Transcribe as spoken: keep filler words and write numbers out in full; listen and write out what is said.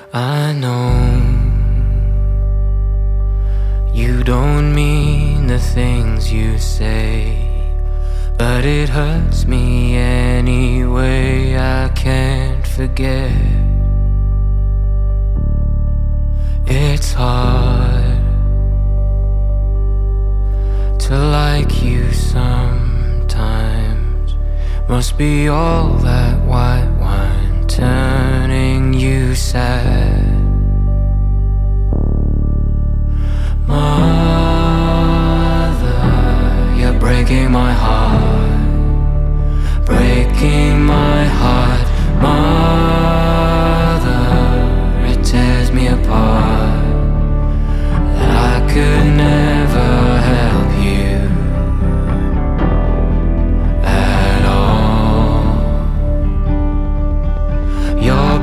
I know you don't mean the things you say, but it hurts me anyway. I can't forget. It's hard to like you sometimes. Must be all that white